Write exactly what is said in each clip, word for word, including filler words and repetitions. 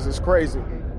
it's, it's crazy.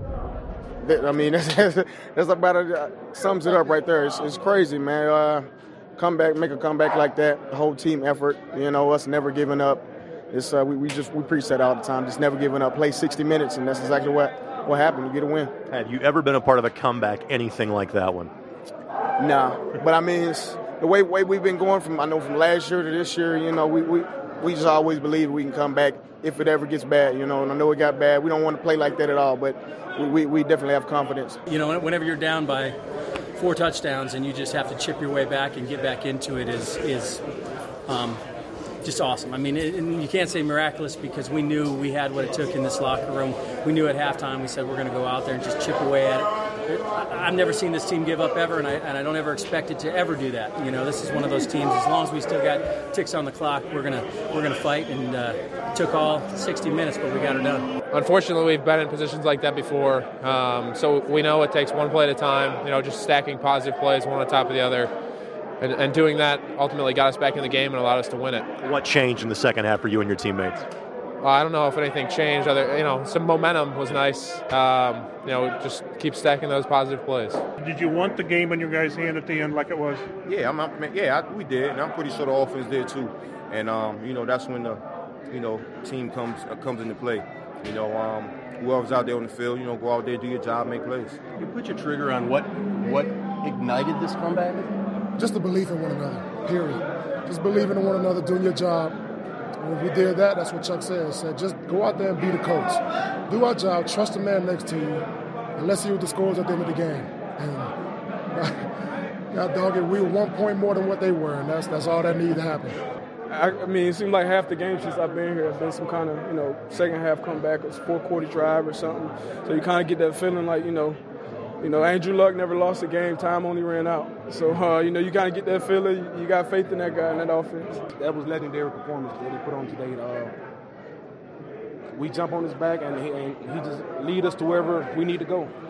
I mean, that's, that's about it. Uh, sums it up right there. It's, it's crazy, man. Uh, come back, make a comeback like that. The whole team effort. You know, us never giving up. It's uh, we, we just we preach that all the time. Just never giving up. Play sixty minutes, and that's exactly what what happened. You get a win. Have you ever been a part of a comeback, anything like that one? Nah, but I mean, it's the way way we've been going from I know from last year to this year. You know, we we, we just always believe we can come back if it ever gets bad. You know, and I know it got bad. We don't want to play like that at all, but we we, we definitely have confidence. You know, whenever you're down by four touchdowns and you just have to chip your way back and get back into it is is. Um, Just awesome. I mean, it, and you can't say miraculous because we knew we had what it took in this locker room. We knew at halftime we said we're going to go out there and just chip away at it. I've never seen this team give up ever, and I, and I don't ever expect it to ever do that. You know, this is one of those teams. As long as we still got ticks on the clock, we're gonna we're gonna fight. And uh, it took all sixty minutes, but we got her done. Unfortunately, we've been in positions like that before, um, so we know it takes one play at a time. You know, just stacking positive plays one on top of the other. And, and doing that ultimately got us back in the game and allowed us to win it. What changed in the second half for you and your teammates? Well, I don't know if anything changed. Other, you know, some momentum was nice. Um, you know, just keep stacking those positive plays. Did you want the game in your guys' hand at the end like it was? Yeah, I'm, I'm, yeah, I, we did, and I'm pretty sure the offense did too. And um, you know, that's when the, you know, team comes uh, comes into play. You know, um, whoever's out there on the field, you know, go out there, do your job, make plays. You put your trigger on what what ignited this comeback? Just the belief in one another, period. Just believing in one another, doing your job. And if we did that, that's what Chuck said. He said, just go out there and be the coach. Do our job, trust the man next to you, and let's see what the score is at the end of the game. And God dog it, we were one point more than what they were, and that's that's all that needed to happen. I, I mean, it seems like half the games since I've been here have been some kind of, you know, second half comeback or fourth quarter drive or something. So you kind of get that feeling like, you know, You know, Andrew Luck never lost a game. Time only ran out. So, uh, you know, you kind of get that feeling. You got faith in that guy and that offense. That was legendary performance that he put on today. Uh, we jump on his back, and he, and he just lead us to wherever we need to go.